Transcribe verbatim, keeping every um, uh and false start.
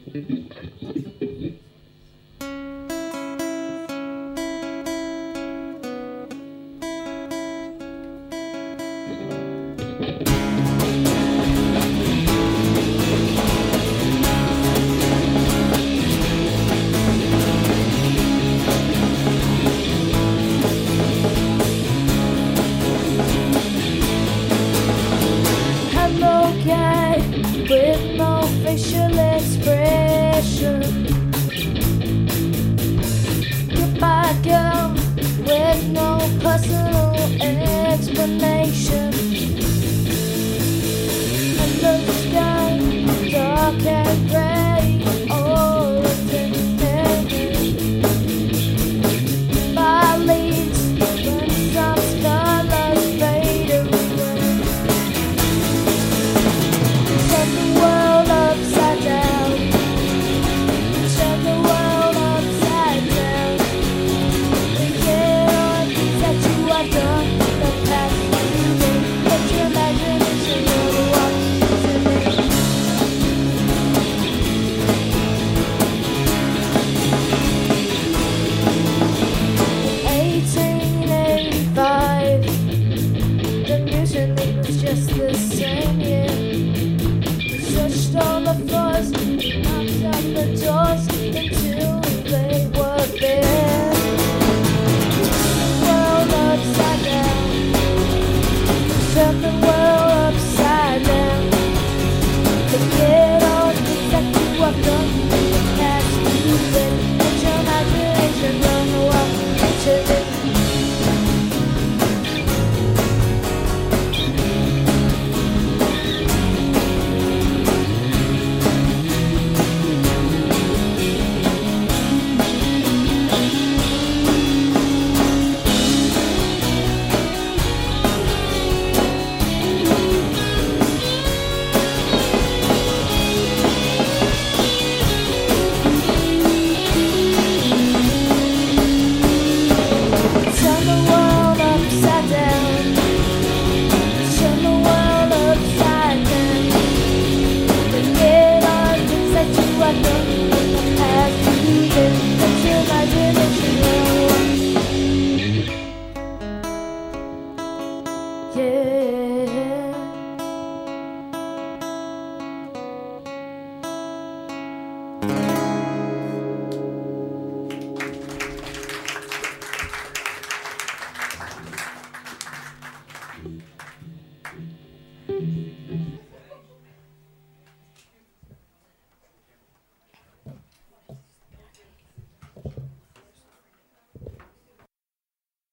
With no facial expression, goodbye girl with no personal explanation. And the sky dark and grey, all of the my leaves when some colors fade away. Turn the world upside down. Turn the world upside down. Forget all the things that you have done in the past few days. Let your imagination run wild today. eighteen eighty-five, the mutiny was just the same year. Searched all the floors, knocked out the doors until they were bare. World upside down, turn the world upside down. Forget